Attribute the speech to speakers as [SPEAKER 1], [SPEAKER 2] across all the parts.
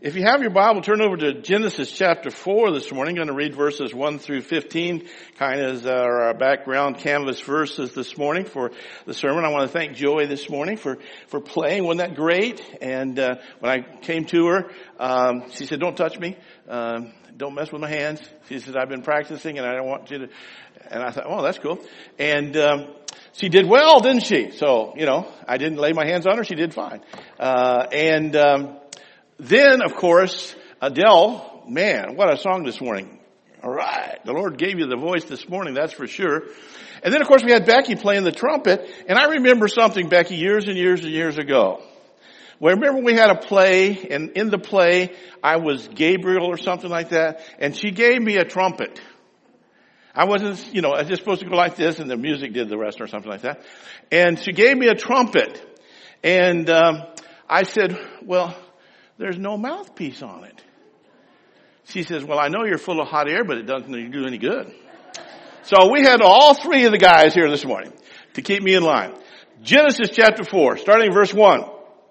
[SPEAKER 1] If you have your Bible, turn over to Genesis chapter 4 this morning. I'm going to read verses 1 through 15, kind of as our background canvas verses this morning for the sermon. I want to thank Joey this morning for playing. Wasn't that great? And when I came to her, she said, "Don't touch me. Don't mess with my hands." She said, "I've been practicing and I don't want you to." And I thought, "Oh, that's cool." And she did well, didn't she? So, I didn't lay my hands on her. She did fine. Then, of course, Adele, man, what a song this morning. All right. The Lord gave you the voice this morning, that's for sure. And then, of course, we had Becky playing the trumpet. And I remember something, Becky, years and years and years ago. Well, remember we had a play, and in the play, I was Gabriel or something like that, and she gave me a trumpet. I wasn't, I was just supposed to go like this, and the music did the rest or something like that. And she gave me a trumpet. And I said, "Well, there's no mouthpiece on it." She says, "Well, I know you're full of hot air, but it doesn't do any good." So we had all three of the guys here this morning to keep me in line. Genesis chapter 4, starting verse 1.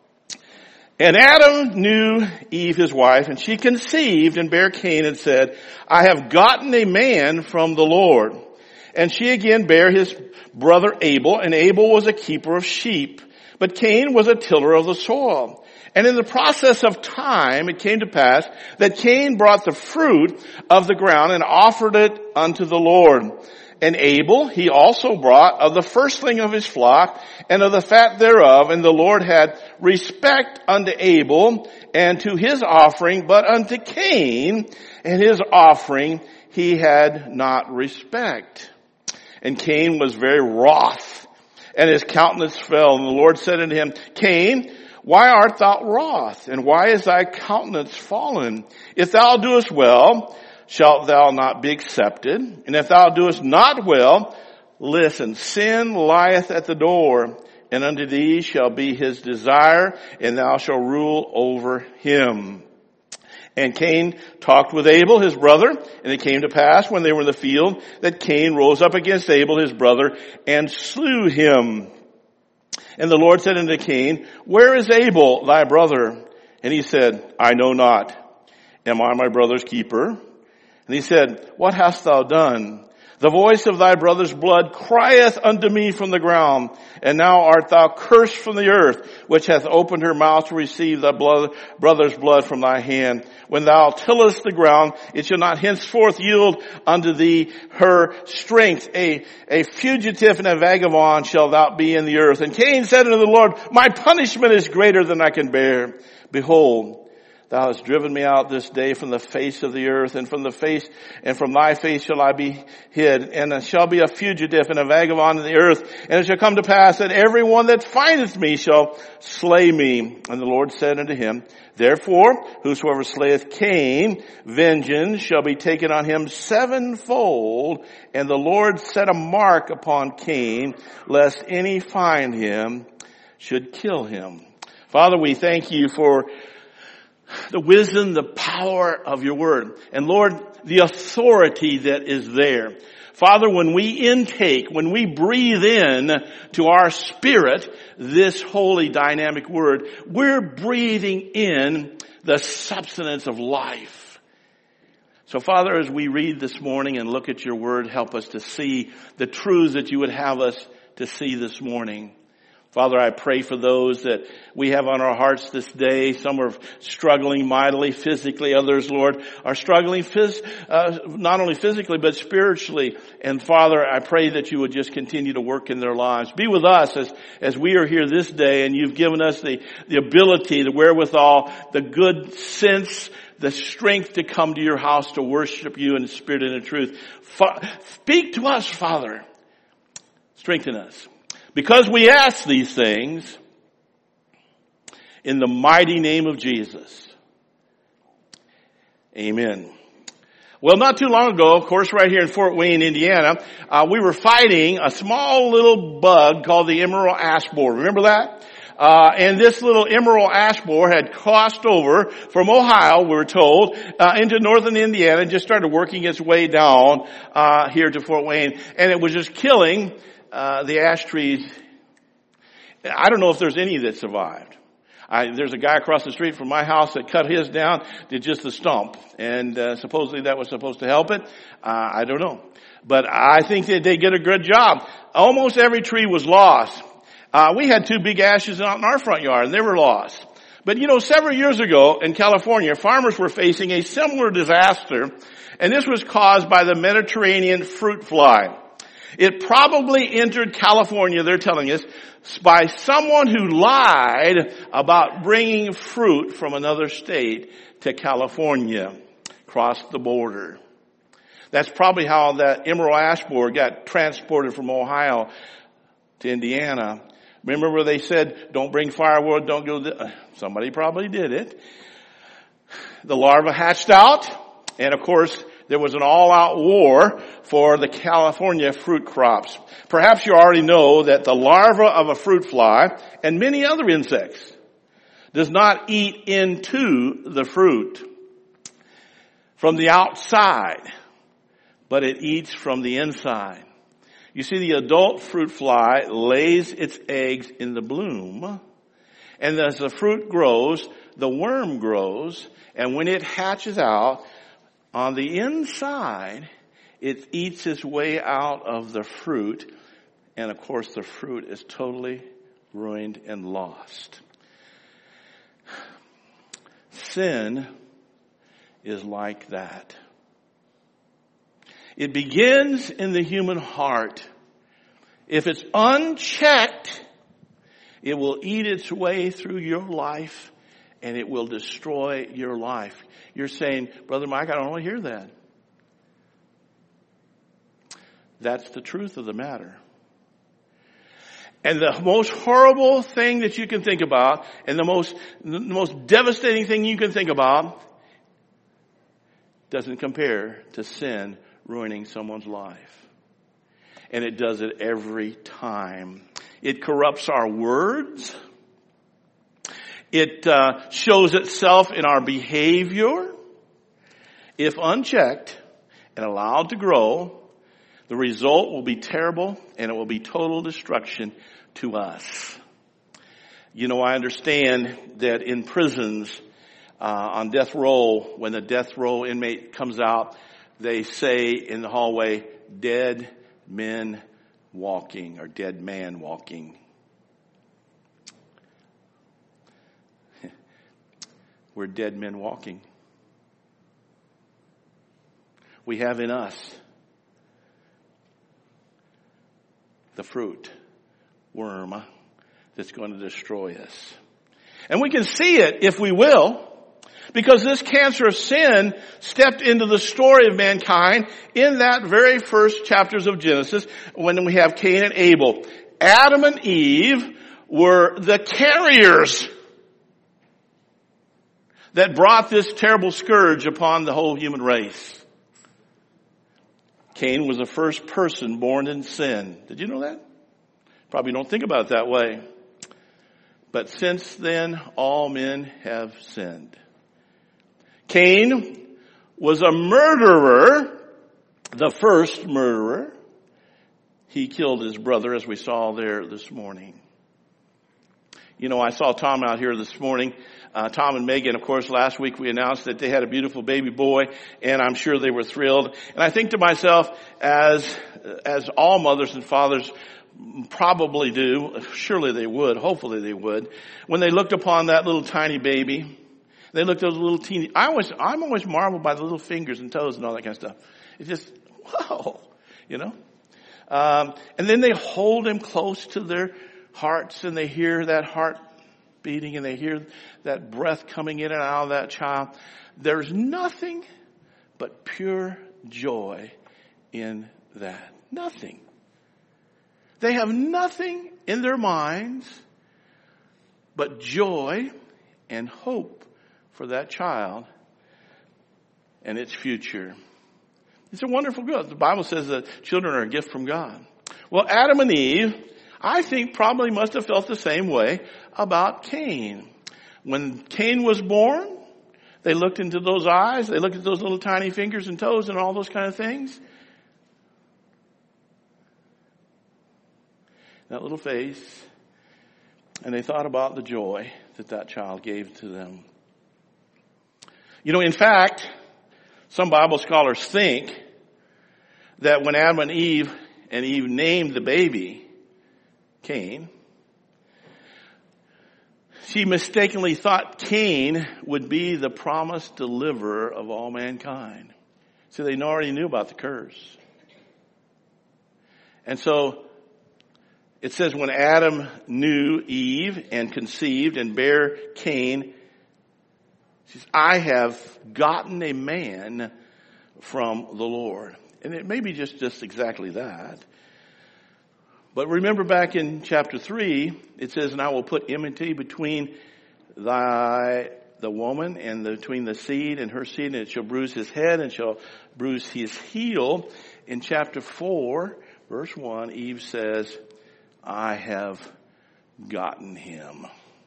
[SPEAKER 1] "And Adam knew Eve his wife, and she conceived and bare Cain and said, I have gotten a man from the Lord. And she again bare his brother Abel, and Abel was a keeper of sheep, but Cain was a tiller of the soil. And in the process of time, it came to pass that Cain brought the fruit of the ground and offered it unto the Lord. And Abel he also brought of the firstling of his flock and of the fat thereof. And the Lord had respect unto Abel and to his offering, but unto Cain and his offering he had not respect. And Cain was very wroth, and his countenance fell. And the Lord said unto him, Cain, why art thou wroth? And why is thy countenance fallen? If thou doest well, shalt thou not be accepted? And if thou doest not well, listen, sin lieth at the door, and unto thee shall be his desire, and thou shalt rule over him. And Cain talked with Abel, his brother, and it came to pass when they were in the field that Cain rose up against Abel, his brother, and slew him. And the Lord said unto Cain, Where is Abel, thy brother? And he said, I know not. Am I my brother's keeper? And he said, What hast thou done? The voice of thy brother's blood crieth unto me from the ground. And now art thou cursed from the earth, which hath opened her mouth to receive thy brother's blood from thy hand. When thou tillest the ground, it shall not henceforth yield unto thee her strength. A fugitive and a vagabond shalt thou be in the earth. And Cain said unto the Lord, My punishment is greater than I can bear. Behold, thou hast driven me out this day from the face of the earth, and from thy face shall I be hid. And I shall be a fugitive and a vagabond in the earth. And it shall come to pass that every one that findeth me shall slay me. And the Lord said unto him, Therefore, whosoever slayeth Cain, vengeance shall be taken on him sevenfold. And the Lord set a mark upon Cain, lest any find him should kill him. Father, we thank you for the wisdom, the power of your word. And Lord, the authority that is there. Father, when we breathe in to our spirit this holy dynamic word, we're breathing in the substance of life. So Father, as we read this morning and look at your word, help us to see the truths that you would have us to see this morning. Father, I pray for those that we have on our hearts this day. Some are struggling mightily physically. Others, Lord, are struggling not only physically but spiritually. And Father, I pray that you would just continue to work in their lives. Be with us as we are here this day, and you've given us the ability, the wherewithal, the good sense, the strength to come to your house to worship you in spirit and in truth. Speak to us, Father. Strengthen us. Because we ask these things in the mighty name of Jesus. Amen. Well, not too long ago, of course, right here in Fort Wayne, Indiana, we were fighting a small little bug called the emerald ash borer. Remember that? And this little emerald ash borer had crossed over from Ohio, we were told, into northern Indiana and just started working its way down here to Fort Wayne. And it was just killing the ash trees. I don't know if there's any that survived. There's a guy across the street from my house that cut his down, did just the stump. And supposedly that was supposed to help it. I don't know. But I think that they did a good job. Almost every tree was lost. We had 2 big ashes out in our front yard, and they were lost. But several years ago in California, farmers were facing a similar disaster, and this was caused by the Mediterranean fruit fly. It probably entered California, they're telling us, by someone who lied about bringing fruit from another state to California, crossed the border. That's probably how that emerald ash borer got transported from Ohio to Indiana. Remember where they said, don't bring firewood, don't go somebody probably did it. The larva hatched out, and of course, there was an all-out war for the California fruit crops. Perhaps you already know that the larva of a fruit fly and many other insects does not eat into the fruit from the outside, but it eats from the inside. You see, the adult fruit fly lays its eggs in the bloom, and as the fruit grows, the worm grows, and when it hatches out, on the inside, it eats its way out of the fruit, and of course the fruit is totally ruined and lost. Sin is like that. It begins in the human heart. If it's unchecked, it will eat its way through your life, and it will destroy your life. You're saying, Brother Mike, I don't want to hear that. That's the truth of the matter. And the most horrible thing that you can think about, and the most devastating thing you can think about, doesn't compare to sin ruining someone's life. And it does it every time. It corrupts our words. It shows itself in our behavior. If unchecked and allowed to grow, the result will be terrible, and it will be total destruction to us. I understand that in prisons, on death row, when the death row inmate comes out, they say in the hallway, dead men walking, or dead man walking. We're dead men walking. We have in us the fruit, worm, that's going to destroy us. And we can see it if we will, because this cancer of sin stepped into the story of mankind in that very first chapters of Genesis when we have Cain and Abel. Adam and Eve were the carriers that brought this terrible scourge upon the whole human race. Cain was the first person born in sin. Did you know that? Probably don't think about it that way. But since then, all men have sinned. Cain was a murderer, the first murderer. He killed his brother, as we saw there this morning. I saw Tom out here this morning. Tom and Megan, of course, last week we announced that they had a beautiful baby boy, and I'm sure they were thrilled. And I think to myself, as all mothers and fathers probably do, surely they would, hopefully they would, when they looked upon that little tiny baby, they looked at those little teeny, I'm always marveled by the little fingers and toes and all that kind of stuff. It's just, whoa, and then they hold him close to their hearts, and they hear that heart beating, and they hear that breath coming in and out of that child. There's nothing but pure joy in that. Nothing. They have nothing in their minds but joy and hope for that child and its future. It's a wonderful gift. The Bible says that children are a gift from God. Well, Adam and Eve, I think, probably must have felt the same way about Cain. When Cain was born, they looked into those eyes, they looked at those little tiny fingers and toes and all those kind of things. That little face. And they thought about the joy that child gave to them. In fact, some Bible scholars think that when Adam and Eve named the baby Cain, she mistakenly thought Cain would be the promised deliverer of all mankind. So they already knew about the curse. And so it says when Adam knew Eve and conceived and bare Cain, she says, I have gotten a man from the Lord. And it may be just exactly that. But remember back in chapter 3, it says, and I will put enmity between the woman and between the seed and her seed, and it shall bruise his head and shall bruise his heel. In chapter 4, verse 1, Eve says, I have gotten him.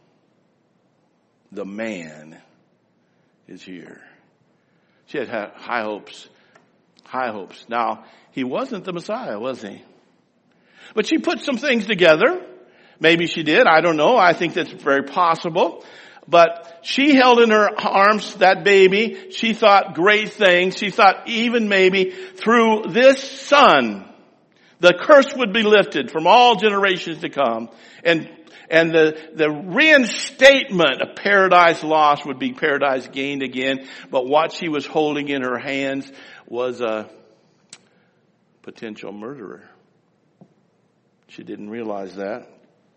[SPEAKER 1] The man is here. She had high hopes. High hopes. Now, he wasn't the Messiah, was he? But she put some things together. Maybe she did. I don't know. I think that's very possible. But she held in her arms that baby. She thought great things. She thought even maybe through this son, the curse would be lifted from all generations to come. And the reinstatement of paradise lost would be paradise gained again. But what she was holding in her hands was a potential murderer. She didn't realize that.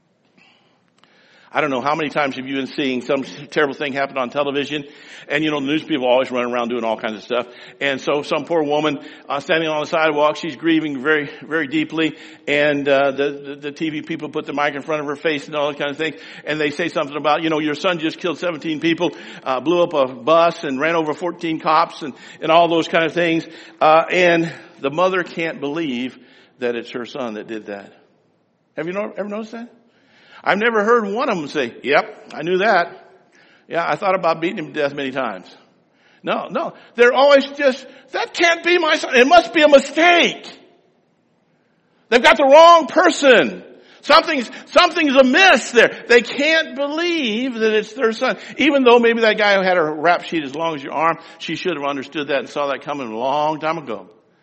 [SPEAKER 1] I don't know how many times have you been seeing some terrible thing happen on television, and the news people always run around doing all kinds of stuff. And so some poor woman standing on the sidewalk, she's grieving very, very deeply, and the TV people put the mic in front of her face and all that kind of thing, and they say something about, your son just killed 17 people, blew up a bus and ran over 14 cops and all those kind of things, and the mother can't believe that it's her son that did that. Have you ever noticed that? I've never heard one of them say, yep, I knew that. Yeah, I thought about beating him to death many times. No. They're always just, that can't be my son. It must be a mistake. They've got the wrong person. Something's amiss there. They can't believe that it's their son. Even though maybe that guy who had a rap sheet as long as your arm, she should have understood that and saw that coming a long time ago.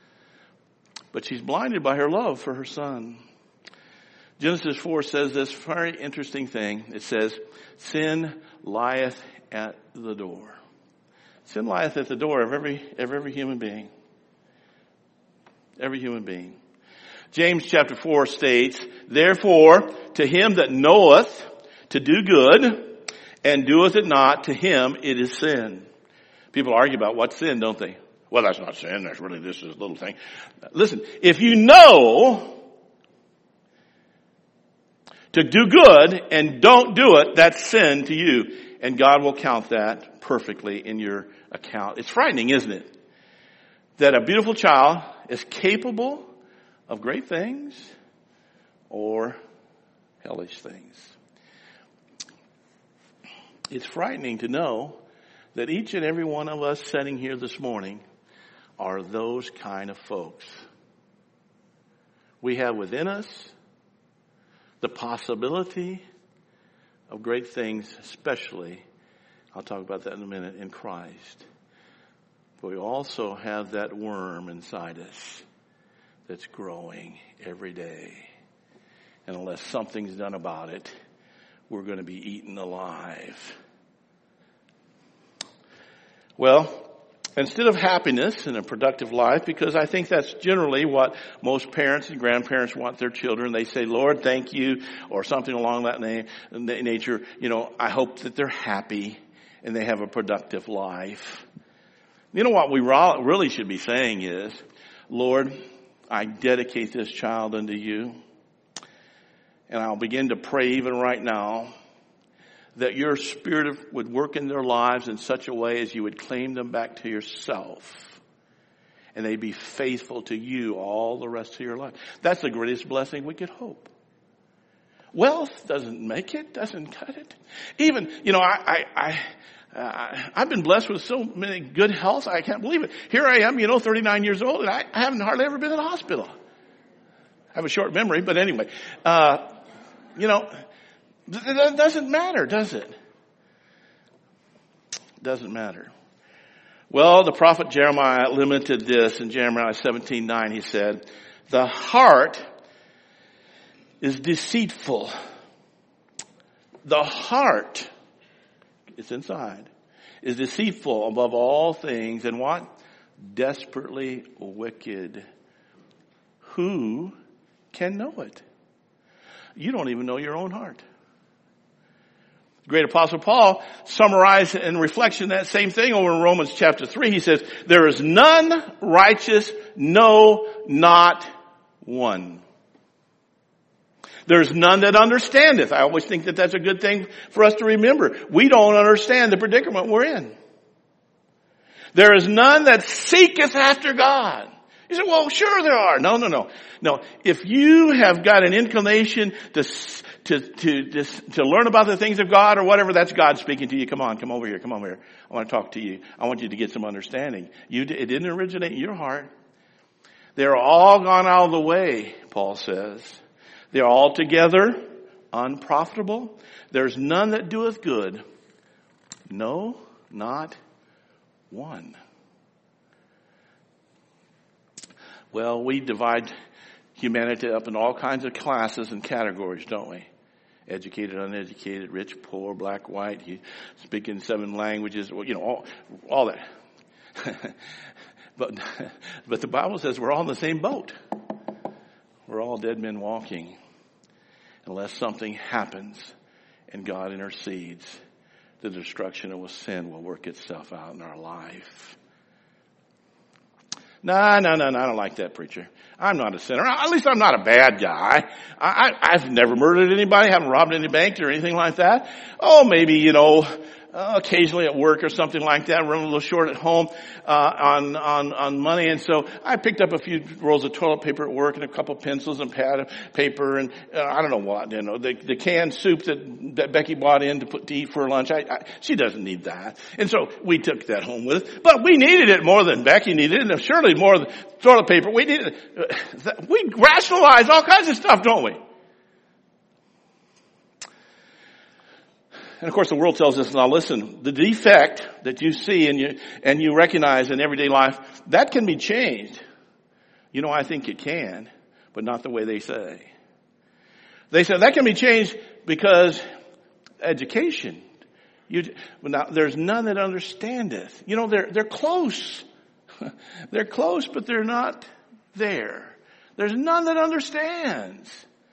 [SPEAKER 1] But she's blinded by her love for her son. Genesis 4 says this very interesting thing. It says, sin lieth at the door. Sin lieth at the door of every human being. Every human being. James chapter 4 states, therefore, to him that knoweth to do good and doeth it not, to him it is sin. People argue about what's sin, don't they? Well, that's not sin. That's really this is a little thing. Listen, if you know to do good and don't do it, that's sin to you. And God will count that perfectly in your account. It's frightening, isn't it? That a beautiful child is capable of great things or hellish things. It's frightening to know that each and every one of us sitting here this morning are those kind of folks. We have within us the possibility of great things, especially, I'll talk about that in a minute, in Christ. But we also have that worm inside us that's growing every day. And unless something's done about it, we're going to be eaten alive. Well, instead of happiness and a productive life, because I think that's generally what most parents and grandparents want their children. They say, Lord, thank you, or something along that nature. I hope that they're happy and they have a productive life. What we really should be saying is, Lord, I dedicate this child unto you. And I'll begin to pray even right now that your Spirit would work in their lives in such a way as you would claim them back to yourself. And they'd be faithful to you all the rest of your life. That's the greatest blessing we could hope. Wealth doesn't make it, doesn't cut it. Even, I've been blessed with so many good health, I can't believe it. Here I am, 39 years old, and I haven't hardly ever been in a hospital. I have a short memory, but anyway. That doesn't matter, does it? doesn't matter. Well, the prophet Jeremiah limited this in Jeremiah 17:9. He said, the heart is deceitful. The heart, it's inside, is deceitful above all things and what? Desperately wicked. Who can know it? You don't even know your own heart. The great apostle Paul summarized in reflection that same thing over in Romans chapter 3. He says, there is none righteous, no, not one. There's none that understandeth. I always think that that's a good thing for us to remember. We don't understand the predicament we're in. There is none that seeketh after God. You say, well, sure there are. No. No, if you have got an inclination to learn about the things of God or whatever, that's God speaking to you. Come over here. I want to talk to you. I want you to get some understanding. It didn't originate in your heart. They're all gone out of the way, Paul says. They're altogether unprofitable. There's none that doeth good. No, not one. Well, we divide humanity up in all kinds of classes and categories, don't we? Educated, uneducated, rich, poor, black, white, speaking 7 languages, all that. But the Bible says we're all in the same boat. We're all dead men walking. Unless something happens and God intercedes, the destruction of sin will work itself out in our life. No, I don't like that, preacher. I'm not a sinner. At least I'm not a bad guy. I've never murdered anybody, haven't robbed any bank or anything like that. Oh, maybe, occasionally at work or something like that, running a little short at home on money. And so I picked up a few rolls of toilet paper at work and a couple pencils and pad of paper and I don't know what, the canned soup that Becky bought in to eat for lunch. She doesn't need that. And so we took that home with us. But we needed it more than Becky needed it, and surely more than toilet paper. We rationalize all kinds of stuff, don't we? And of course the world tells us, now listen, the defect that you see and you recognize in everyday life, that can be changed. I think it can, but not the way they say. They say that can be changed because education. Now, there's none that understandeth. They're close. They're close, but they're not there. There's none that understands.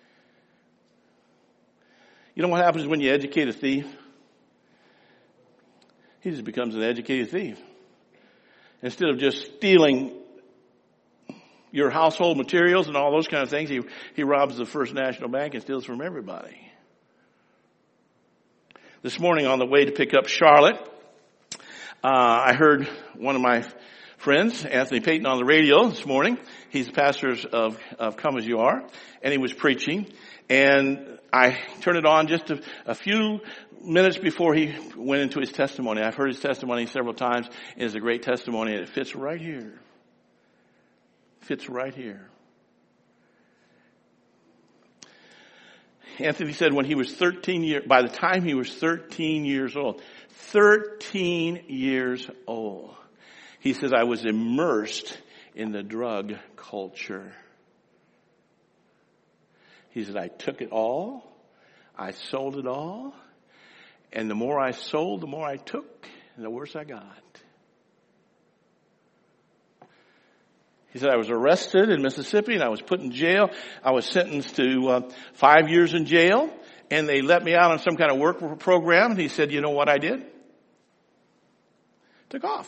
[SPEAKER 1] You know what happens when you educate a thief? He just becomes an educated thief. Instead of just stealing your household materials and all those kind of things, he robs the First National Bank and steals from everybody. This morning on the way to pick up Charlotte, I heard one of my friends, Anthony Payton, on the radio this morning. He's the pastor of Come As You Are, and he was preaching. And I turned it on just a few minutes before he went into his testimony. I've heard his testimony several times. It's a great testimony, and it fits right here. Fits right here. Anthony said when he was by the time he was 13 years old, 13 years old, he says, I was immersed in the drug culture. He said, I took it all. I sold it all. And the more I sold, the more I took, and the worse I got. He said, I was arrested in Mississippi and I was put in jail. I was sentenced to 5 years in jail, and they let me out on some kind of work program. And he said, you know what I did? Took off.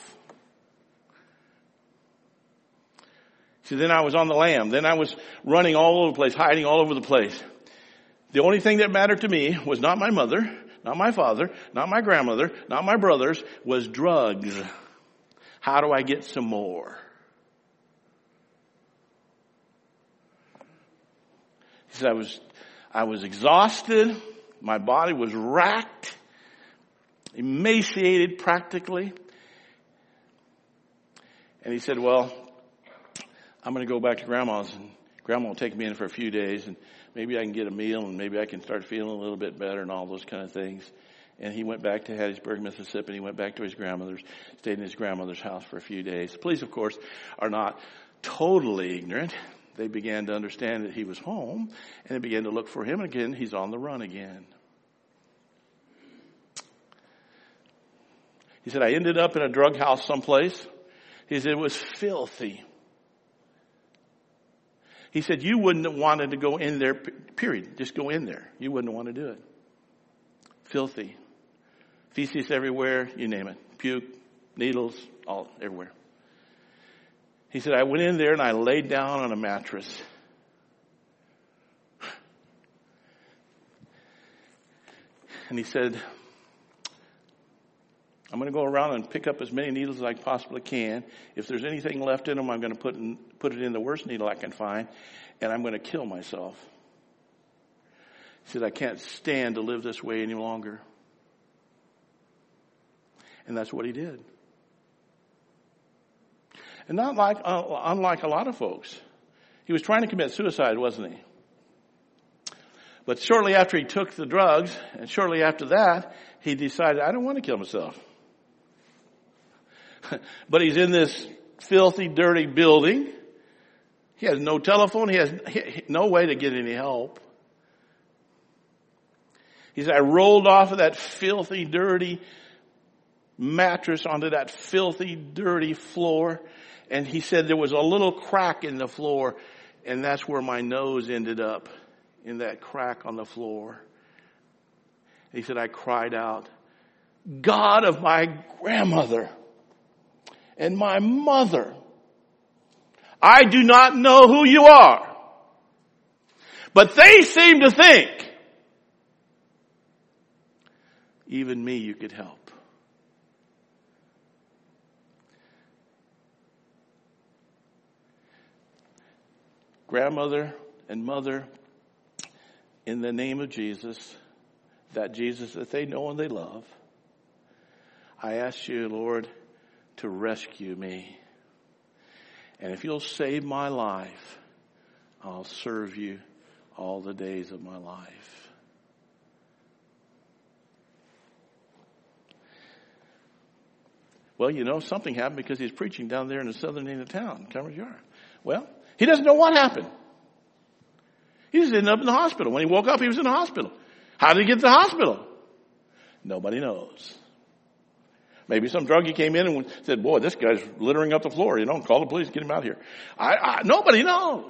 [SPEAKER 1] See, then I was on the lam. Then I was running all over the place, hiding all over the place. The only thing that mattered to me was not my mother, not my father, not my grandmother, not my brothers, was drugs. How do I get some more? He said, I was exhausted. My body was racked, emaciated practically. And he said, well, I'm going to go back to Grandma's, and Grandma will take me in for a few days, and maybe I can get a meal, and maybe I can start feeling a little bit better and all those kind of things. And he went back to Hattiesburg, Mississippi, and he went back to his grandmother's, stayed in his grandmother's house for a few days. The police, of course, are not totally ignorant. They began to understand that he was home, and they began to look for him. And again, he's on the run again. He said, I ended up in a drug house someplace. He said, it was filthy. He said, you wouldn't have wanted to go in there, period. Just go in there. You wouldn't want to do it. Filthy. Feces everywhere, you name it. Puke, needles, all everywhere. He said, I went in there and I laid down on a mattress. And he said, I'm going to go around and pick up as many needles as I possibly can. If there's anything left in them, I'm going to put it in the worst needle I can find, and I'm going to kill myself. He said, I can't stand to live this way any longer. And that's what he did. And unlike a lot of folks, he was trying to commit suicide, wasn't he? But shortly after he took the drugs, and shortly after that, he decided, I don't want to kill myself. But he's in this filthy, dirty building. He has no telephone. He has no way to get any help. He said, I rolled off of that filthy, dirty mattress onto that filthy, dirty floor. And he said there was a little crack in the floor, and that's where my nose ended up, in that crack on the floor. He said, I cried out, God of my grandmother and my mother, I do not know who you are, but they seem to think even me you could help. Grandmother and mother, in the name of Jesus, that Jesus that they know and they love, I ask you, Lord, to rescue me. And if you'll save my life, I'll serve you all the days of my life. Well, you know, something happened because he's preaching down there in the southern end of town, Cumbers Yard. Well, he doesn't know what happened. He just ended up in the hospital. When he woke up, he was in the hospital. How did he get to the hospital? Nobody knows. Maybe some druggie came in and said, boy, this guy's littering up the floor. You know, call the police, get him out here. Nobody knows.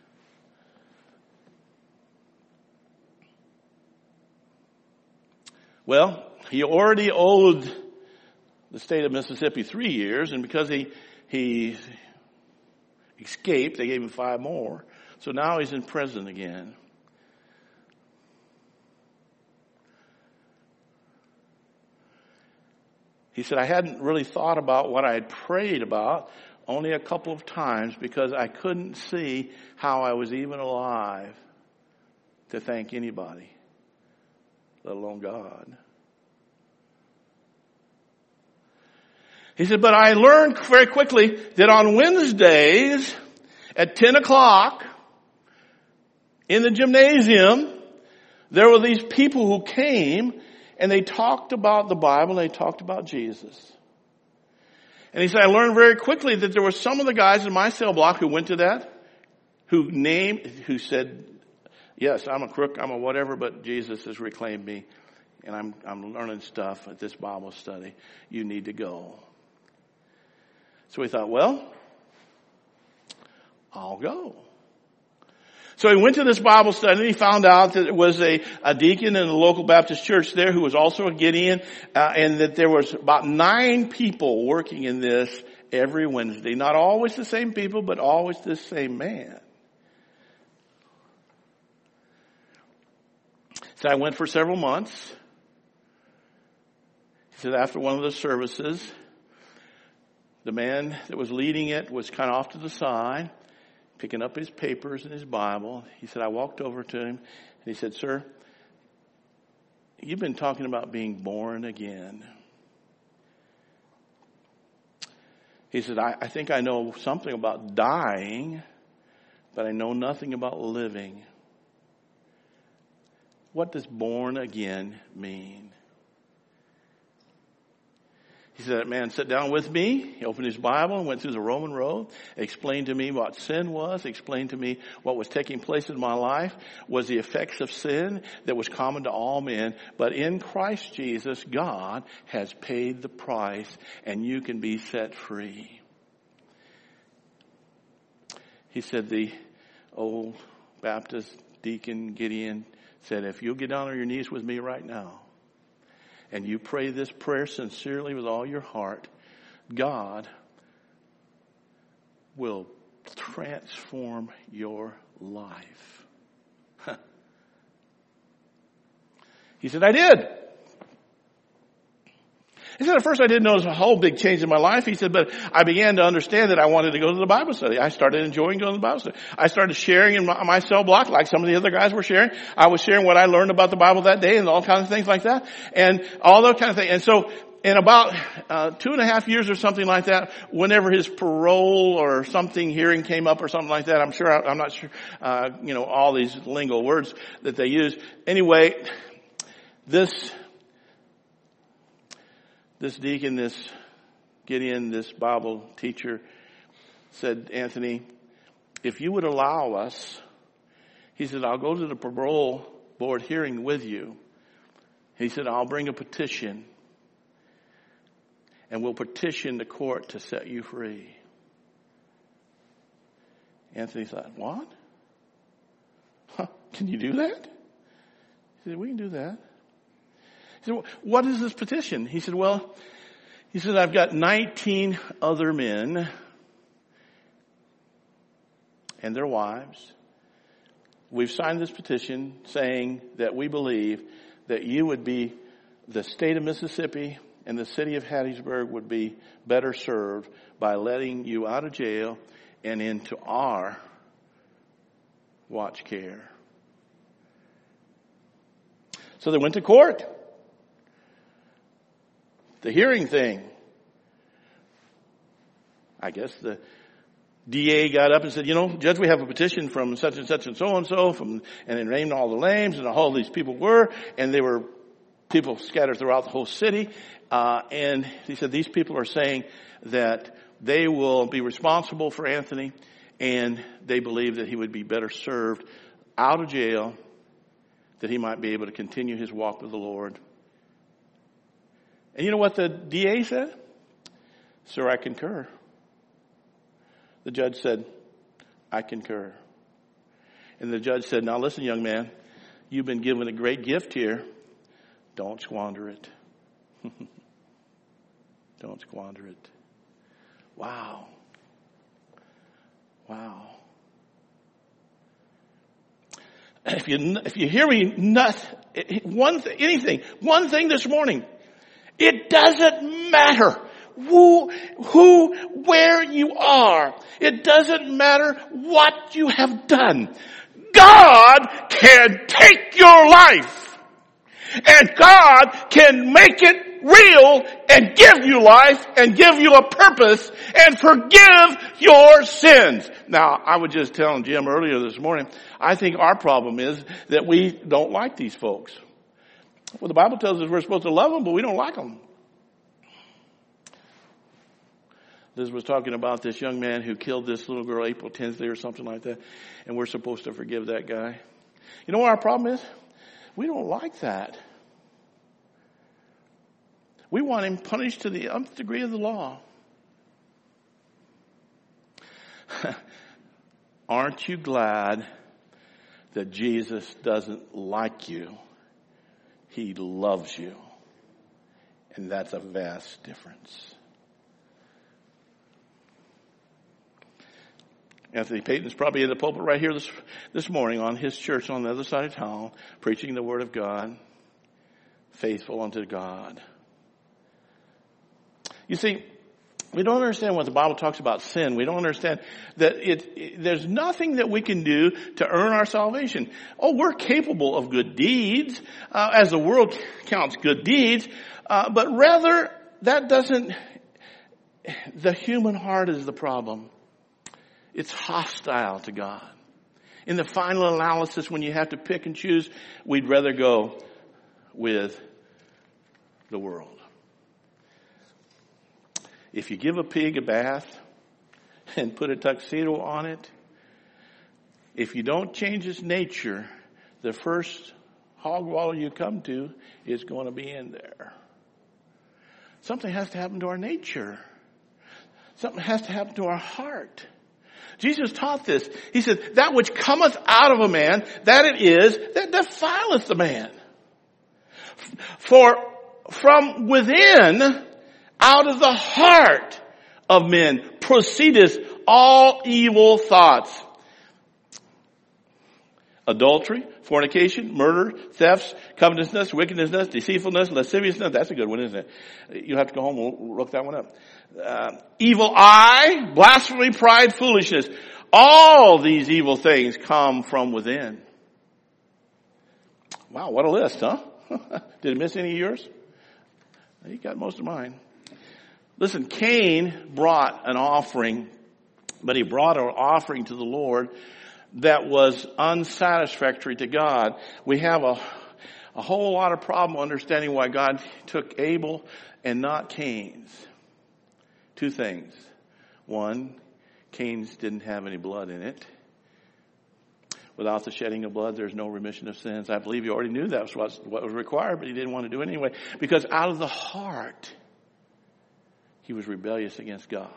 [SPEAKER 1] Well, he already owed the state of Mississippi 3 years, and because he escaped, they gave him 5 more. So now he's in prison again. He said, I hadn't really thought about what I had prayed about, only a couple of times, because I couldn't see how I was even alive to thank anybody, let alone God. He said, but I learned very quickly that on Wednesdays at 10 o'clock in the gymnasium, there were these people who came and they talked about the Bible, they talked about Jesus. And he said, I learned very quickly that there were some of the guys in my cell block who went to that, who said, yes, I'm a crook, I'm a whatever, but Jesus has reclaimed me, and I'm learning stuff at this Bible study. You need to go. So he thought, well, I'll go. So he went to this Bible study and he found out that it was a deacon in the local Baptist church there who was also a Gideon, and that there was about 9 people working in this every Wednesday. Not always the same people, but always the same man. So I went for several months. He said after one of the services, the man that was leading it was kind of off to the side, picking up his papers and his Bible. He said, I walked over to him and he said, sir, you've been talking about being born again. He said, I think I know something about dying, but I know nothing about living. What does born again mean? He said, that man sat down with me. He opened his Bible and went through the Roman road, explained to me what sin was, explained to me what was taking place in my life, was the effects of sin that was common to all men. But in Christ Jesus, God has paid the price and you can be set free. He said the old Baptist deacon Gideon said, if you'll get down on your knees with me right now, and you pray this prayer sincerely with all your heart, God will transform your life. He said, I did. He said, at first I didn't notice a whole big change in my life. He said, but I began to understand that I wanted to go to the Bible study. I started enjoying going to the Bible study. I started sharing in my cell block like some of the other guys were sharing. I was sharing what I learned about the Bible that day and all kinds of things like that. And all that kind of thing. And so in about 2.5 years or something like that, whenever his parole or something hearing came up or something like that, I'm not sure, all these lingo words that they use. Anyway, this deacon, this Gideon, this Bible teacher said, Anthony, if you would allow us, he said, I'll go to the parole board hearing with you. He said, I'll bring a petition and we'll petition the court to set you free. Anthony thought, what? Can you do that? He said, we can do that. He said, well, what is this petition? He said, I've got 19 other men and their wives. We've signed this petition saying that we believe that you would be, the state of Mississippi and the city of Hattiesburg would be better served by letting you out of jail and into our watch care. So they went to court. The hearing thing. I guess the DA got up and said, Judge, we have a petition from such and such and so, and it named all the names and all these people were, and they were people scattered throughout the whole city. And he said, these people are saying that they will be responsible for Anthony and they believe that he would be better served out of jail, that he might be able to continue his walk with the Lord. And you know what the DA said? Sir, I concur. The judge said, I concur. And the judge said, now listen, young man, you've been given a great gift here. Don't squander it. Don't squander it. Wow. If you hear me one thing this morning, it doesn't matter where you are. It doesn't matter what you have done. God can take your life and God can make it real and give you life and give you a purpose and forgive your sins. Now, I was just telling Jim earlier this morning, I think our problem is that we don't like these folks. Well, the Bible tells us we're supposed to love them, but we don't like them. Liz was talking about this young man who killed this little girl April 10th Day or something like that, and we're supposed to forgive that guy. You know what our problem is? We don't like that. We want him punished to the nth degree of the law. Aren't you glad that Jesus doesn't like you? He loves you. And that's a vast difference. Anthony Payton's probably in the pulpit right here this morning on his church on the other side of town, preaching the Word of God, faithful unto God. You see, we don't understand what the Bible talks about sin. We don't understand that there's nothing that we can do to earn our salvation. Oh, we're capable of good deeds, as the world counts good deeds, but rather the human heart is the problem. It's hostile to God. In the final analysis, when you have to pick and choose, we'd rather go with the world. If you give a pig a bath and put a tuxedo on it, if you don't change its nature, the first hog wallow you come to is going to be in there. Something has to happen to our nature. Something has to happen to our heart. Jesus taught this. He said, that which cometh out of a man, that it is that defileth the man. For from within, out of the heart of men, proceedeth all evil thoughts. Adultery, fornication, murder, thefts, covetousness, wickedness, deceitfulness, lasciviousness. That's a good one, isn't it? You'll have to go home and look that one up. Evil eye, blasphemy, pride, foolishness. All these evil things come from within. Wow, what a list, huh? Did I miss any of yours? You got most of mine. Listen, Cain brought an offering, but he brought an offering to the Lord that was unsatisfactory to God. We have a whole lot of problem understanding why God took Abel and not Cain's. Two things. One, Cain's didn't have any blood in it. Without the shedding of blood, there's no remission of sins. I believe he already knew that was what was required, but he didn't want to do it anyway. Because out of the heart, he was rebellious against God.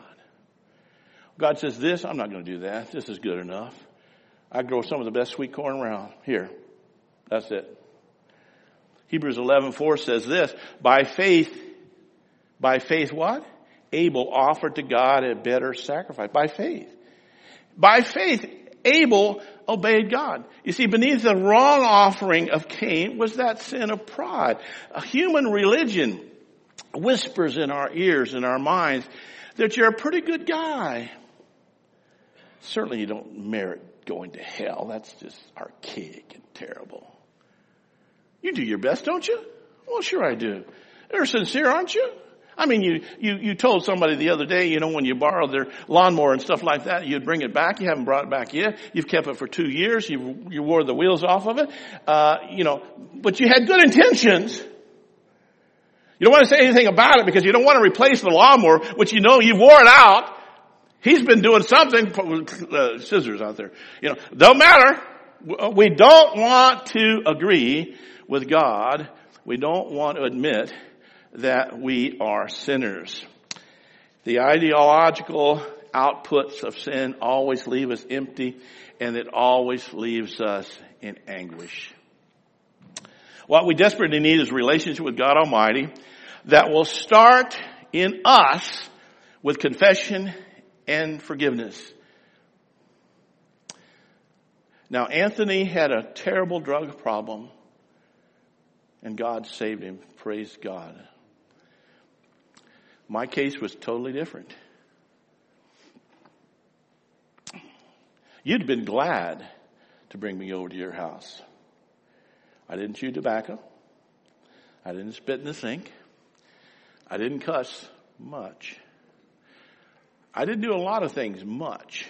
[SPEAKER 1] God says this, I'm not going to do that. This is good enough. I grow some of the best sweet corn around. Here. That's it. Hebrews 11:4 says this, by faith what? Abel offered to God a better sacrifice. By faith. By faith, Abel obeyed God. You see, beneath the wrong offering of Cain was that sin of pride. A human religion whispers in our ears and our minds that you're a pretty good guy. Certainly you don't merit going to hell. That's just archaic and terrible. You do your best, don't you? Well, sure I do. You're sincere, aren't you? I mean, you told somebody the other day, when you borrowed their lawnmower and stuff like that, you'd bring it back. You haven't brought it back yet. You've kept it for 2 years. You wore the wheels off of it. But you had good intentions. You don't want to say anything about it because you don't want to replace the lawnmower, which you wore it out. He's been doing something, scissors out there. Don't matter. We don't want to agree with God. We don't want to admit that we are sinners. The ideological outputs of sin always leave us empty, and it always leaves us in anguish. What we desperately need is a relationship with God Almighty that will start in us with confession and forgiveness. Now, Anthony had a terrible drug problem, and God saved him. Praise God. My case was totally different. You'd been glad to bring me over to your house. I didn't chew tobacco. I didn't spit in the sink. I didn't cuss much. I didn't do a lot of things much.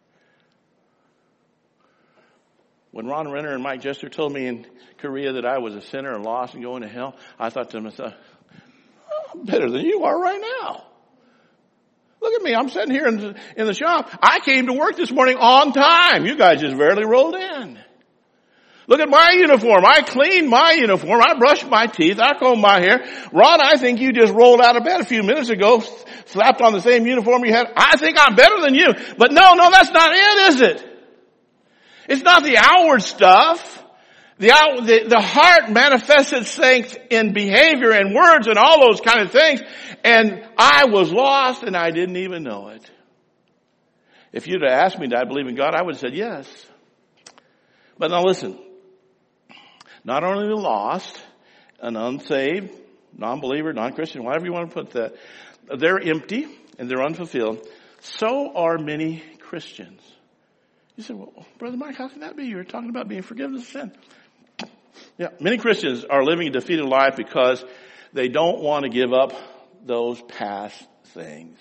[SPEAKER 1] When Ron Renner and Mike Jester told me in Korea that I was a sinner and lost and going to hell, I thought to myself, I'm better than you are right now. Look at me. I'm sitting here in the shop. I came to work this morning on time. You guys just barely rolled in. Look at my uniform. I cleaned my uniform. I brushed my teeth. I combed my hair. Ron, I think you just rolled out of bed a few minutes ago, slapped on the same uniform you had. I think I'm better than you. But no, that's not it, is it? It's not the outward stuff. The heart manifests itself in behavior and words and all those kind of things. And I was lost and I didn't even know it. If you'd have asked me, did I believe in God? I would have said yes. But now listen. Not only the lost, an unsaved, non-believer, non-Christian, whatever you want to put that, they're empty and they're unfulfilled. So are many Christians. You said, well, Brother Mike, how can that be? You're talking about being forgiven of sin. Yeah, many Christians are living a defeated life because they don't want to give up those past things.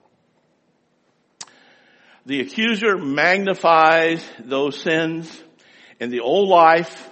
[SPEAKER 1] The accuser magnifies those sins in the old life,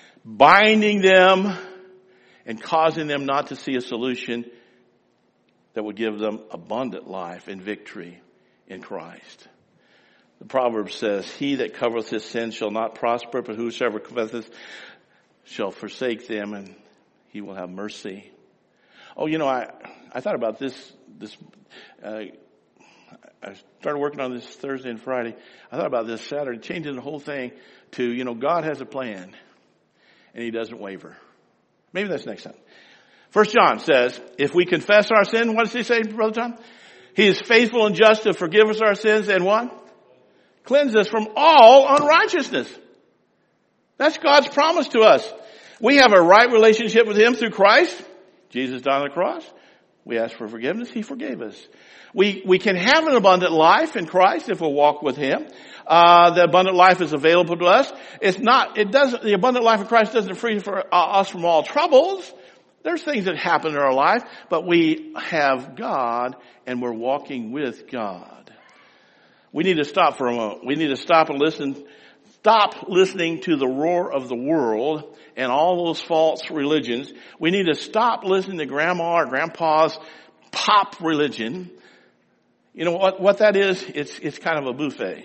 [SPEAKER 1] binding them and causing them not to see a solution that would give them abundant life and victory in Christ. The proverb says, he that covereth his sin shall not prosper, but whosoever confesseth shall forsake them, and he will have mercy. Oh, I thought about this, I started working on this Thursday and Friday. I thought about this Saturday, changing the whole thing to, God has a plan, and he doesn't waver. Maybe that's next time. 1 John says, if we confess our sin, what does he say, Brother John? He is faithful and just to forgive us our sins and what? Cleanse us from all unrighteousness. That's God's promise to us. We have a right relationship with him through Christ. Jesus died on the cross. We asked for forgiveness. He forgave us. We can have an abundant life in Christ if we'll walk with him. The abundant life is available to us. The abundant life in Christ doesn't free us from all troubles. There's things that happen in our life, but we have God and we're walking with God. We need to stop for a moment. We need to stop and listen. Stop listening to the roar of the world and all those false religions. We need to stop listening to grandma or grandpa's pop religion. You know what that is? It's kind of a buffet.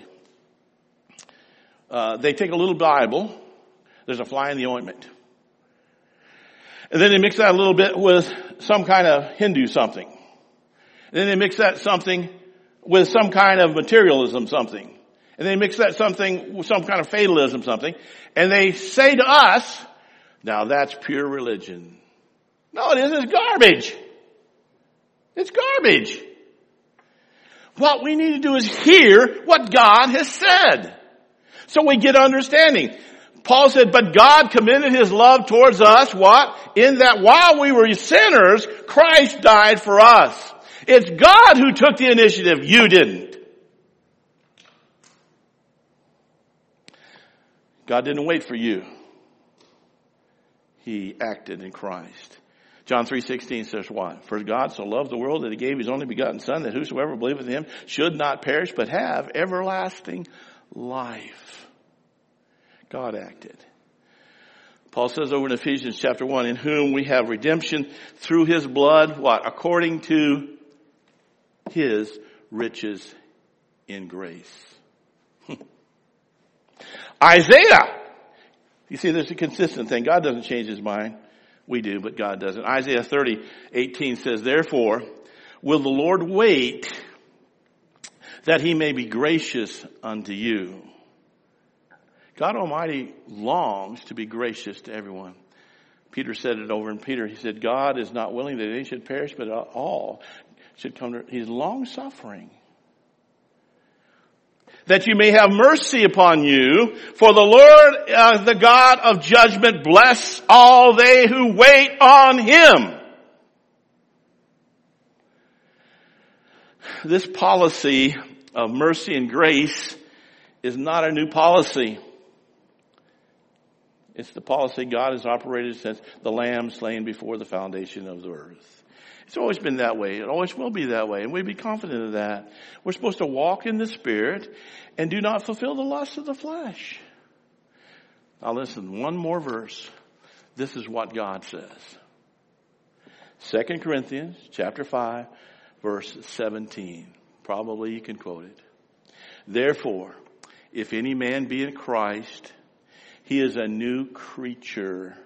[SPEAKER 1] They take a little Bible. There's a fly in the ointment. And then they mix that a little bit with some kind of Hindu something. And then they mix that something with some kind of materialism something. And they mix that something with some kind of fatalism something. And they say to us, now that's pure religion. No, it isn't. It's garbage. It's garbage. What we need to do is hear what God has said. So we get understanding. Paul said, but God commended his love towards us, what? In that while we were sinners, Christ died for us. It's God who took the initiative. You didn't. God didn't wait for you. He acted in Christ. John 3:16 says what? For God so loved the world that he gave his only begotten Son, that whosoever believeth in him should not perish, but have everlasting life. God acted. Paul says over in Ephesians chapter 1, in whom we have redemption through his blood, what? According to his riches in grace. Isaiah. You see, there's a consistent thing. God doesn't change his mind. We do, but God doesn't. Isaiah 30:18 says, therefore, will the Lord wait that he may be gracious unto you. God Almighty longs to be gracious to everyone. Peter said it over in Peter. He said, God is not willing that any should perish, but all should come to, he's long suffering. That you may have mercy upon you, for the Lord, the God of judgment, bless all they who wait on him. This policy of mercy and grace is not a new policy. It's the policy God has operated since the Lamb slain before the foundation of the earth. It's always been that way. It always will be that way. And we be confident of that. We're supposed to walk in the Spirit and do not fulfill the lusts of the flesh. Now listen, one more verse. This is what God says. 2 Corinthians chapter 5, verse 17. Probably you can quote it. Therefore, if any man be in Christ, he is a new creature.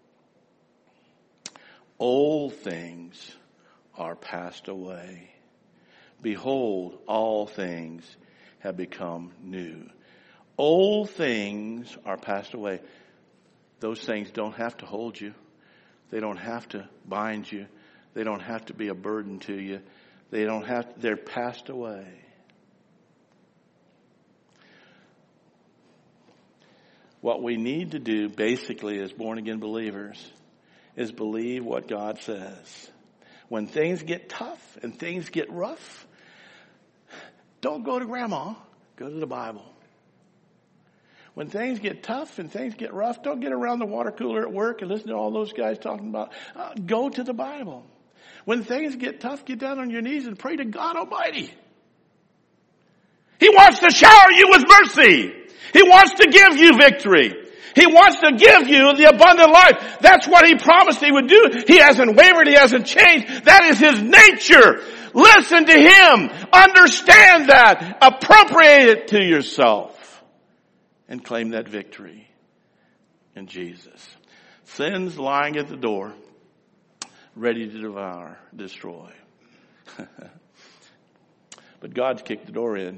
[SPEAKER 1] Old things are passed away. Behold, all things have become new. Old things are passed away. Those things don't have to hold you. They don't have to bind you. They don't have to be a burden to you. They're passed away. What we need to do basically as born again believers is believe what God says. When things get tough and things get rough, don't go to grandma, go to the Bible. When things get tough and things get rough, don't get around the water cooler at work and listen to all those guys talking about, go to the Bible. When things get tough, get down on your knees and pray to God Almighty. He wants to shower you with mercy. He wants to give you victory. He wants to give you the abundant life. That's what He promised He would do. He hasn't wavered. He hasn't changed. That is His nature. Listen to Him. Understand that. Appropriate it to yourself. And claim that victory in Jesus. Sin's lying at the door, ready to devour, destroy. But God's kicked the door in.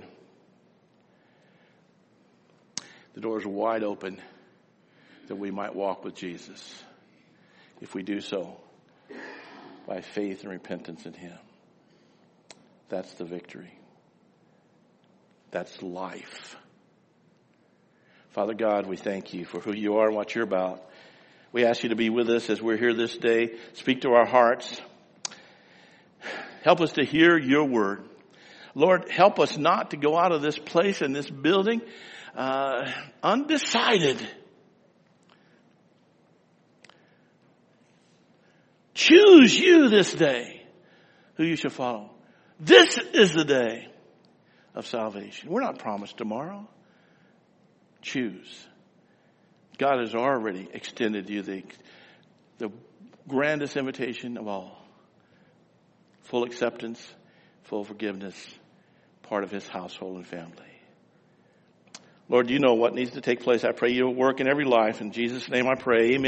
[SPEAKER 1] The doors are wide open that we might walk with Jesus. If we do so by faith and repentance in Him. That's the victory. That's life. Father God, we thank You for who You are and what You're about. We ask You to be with us as we're here this day. Speak to our hearts. Help us to hear Your word. Lord, help us not to go out of this place and this building undecided. Choose You this day who you shall follow. This is the day of salvation. We're not promised tomorrow. Choose. God has already extended you the grandest invitation of all. Full acceptance, full forgiveness, part of His household and family. Lord, You know what needs to take place. I pray You'll work in every life. In Jesus' name I pray. Amen.